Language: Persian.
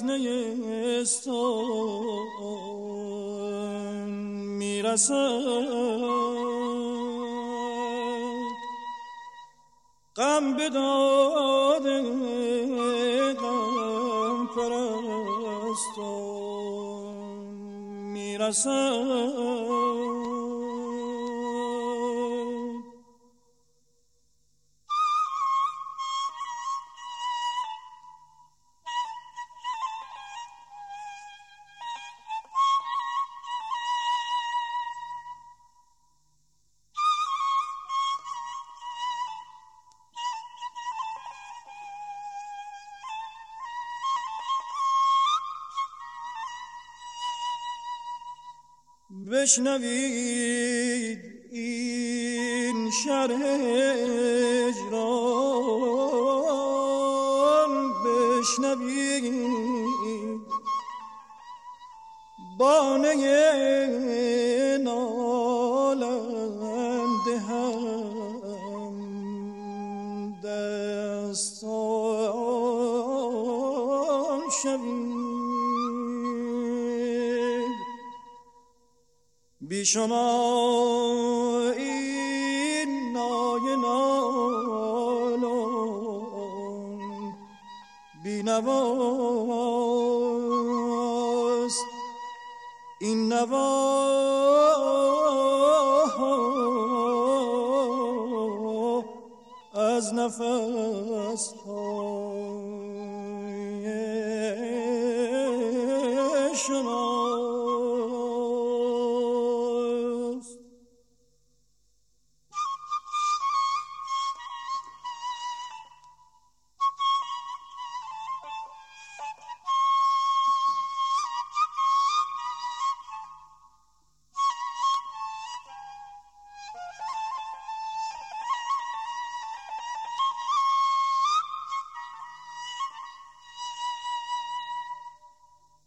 نیستان میرسد، غم بداده غم پرستان میرسد. بشنوید این شرح هجران، بشنوید بانه نالنده هم دستان شوید. بی شما این نای نالان بی نواست، این نوا از نفس های شما.